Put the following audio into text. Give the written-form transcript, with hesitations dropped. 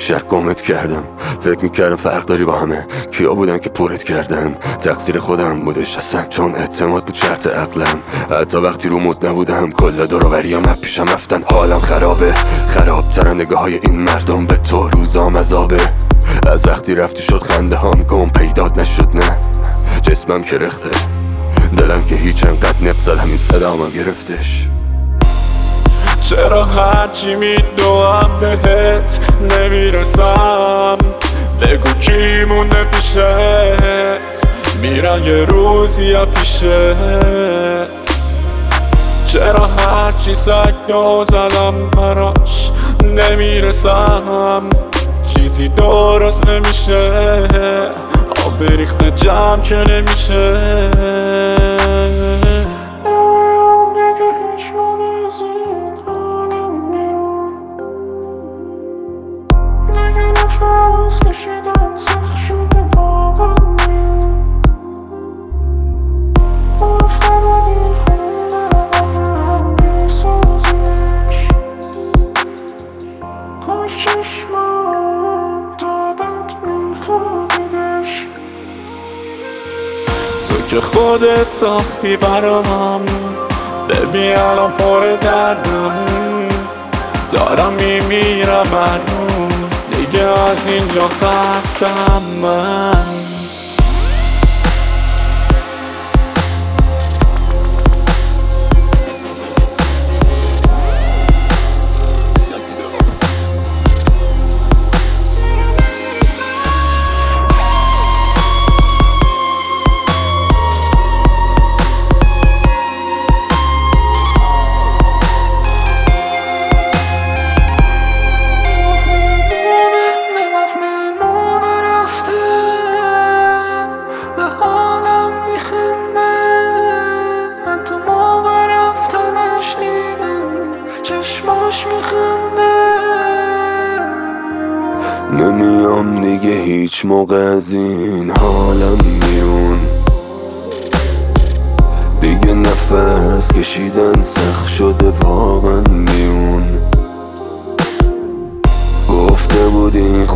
شک گمت کردم. فکر میکردم فرق داری با همه. کیا بودن که پرت کردن؟ تقصیر خودم بودش اصلا، چون اعتماد بود شرط عقلم. حتی وقتی رو مد نبودم کل دوروبریام از پیشم رفتن. حالم خرابه، خرابتر نگاه های این مردم به تو. روزام عذابه، از وقتی رفتی شد خنده هام گم پیدات نشد. نه جسمم که رخته، دلم که هیچ، انقدر نق زدم این صدامم گرفتش. چرا هرچی میدوام بهت نمیرسم؟ بگو کی مونده پیشت؟ میرن یه روزی یا پیشت. چرا هرچی سگو زدم براش نمیرسم؟ چیزی درست نمیشه، آب ریخته جمع که نمیشه. نفس کشیدن سخت شده واقعا میون. گفتم این خونه با هم بیسازیمش. کاش چشمام تا بد میخوابیدش. تو که خودت ساختی برام، ببین الان پر دردم. دارم میمیرم هنوز، دیگه از اینجا خستم من. چشماش میخنده. نمیام دیگه هیچ موقع از این حالم بیرون. دیگه نفس کشیدن سخت شده واقعا میون. گفته بودی